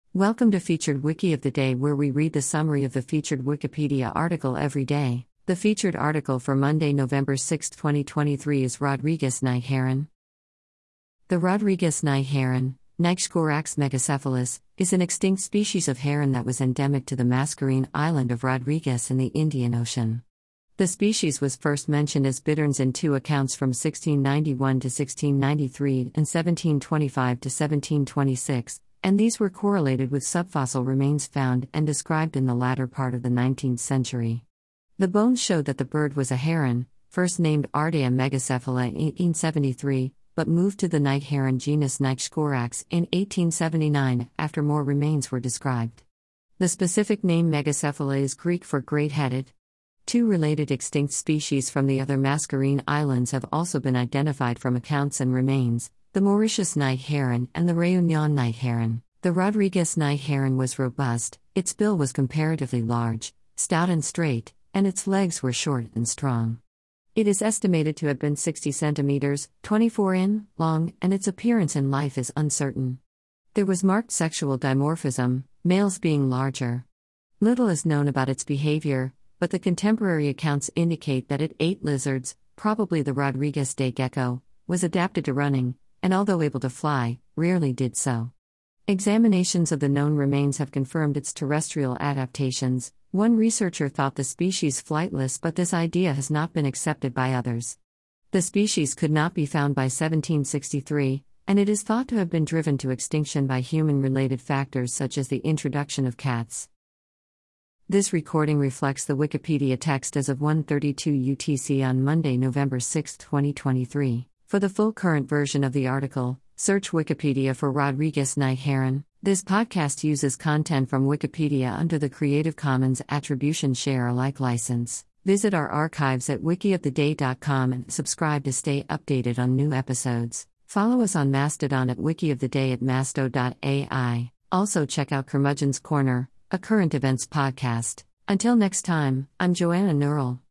Welcome to Featured Wiki of the Day, where we read the summary of the featured Wikipedia article every day. The featured article for Monday, November 6, 2023 is Rodrigues Night Heron. The Rodrigues night heron, Nyctocorax megacephalus, is an extinct species of heron that was endemic to the Mascarene island of Rodrigues in the Indian Ocean. The species was first mentioned as bitterns in two accounts from 1691 to 1693 and 1725 to 1726, and these were correlated with subfossil remains found and described in the latter part of the 19th century. The bones showed that the bird was a heron, first named Ardea megacephala in 1873, but moved to the night heron genus Nyctocorax in 1879 after more remains were described. The specific name megacephala is Greek for great-headed. Two related extinct species from the other Mascarene Islands have also been identified from accounts and remains, the Mauritius night heron and the Réunion night heron. The Rodrigues night heron was robust, its bill was comparatively large, stout and straight, and its legs were short and strong. It is estimated to have been 60 centimeters, 24 in, long, and its appearance in life is uncertain. There was marked sexual dimorphism, males being larger. Little is known about its behavior, but the contemporary accounts indicate that it ate lizards, probably the Rodrigues day gecko, was adapted to running, and although able to fly, rarely did so. Examinations of the known remains have confirmed its terrestrial adaptations. One researcher thought the species flightless, but this idea has not been accepted by others. The species could not be found by 1763, and it is thought to have been driven to extinction by human-related factors such as the introduction of cats. This recording reflects the Wikipedia text as of 1:32 UTC on Monday, November 6, 2023. For the full current version of the article, search Wikipedia for Rodrigues night heron. This podcast uses content from Wikipedia under the Creative Commons Attribution Share Alike license. Visit our archives at wikioftheday.com and subscribe to stay updated on new episodes. Follow us on Mastodon at wikioftheday at masto.ai. Also check out Curmudgeon's Corner, a current events podcast. Until next time, I'm Joanna Neural.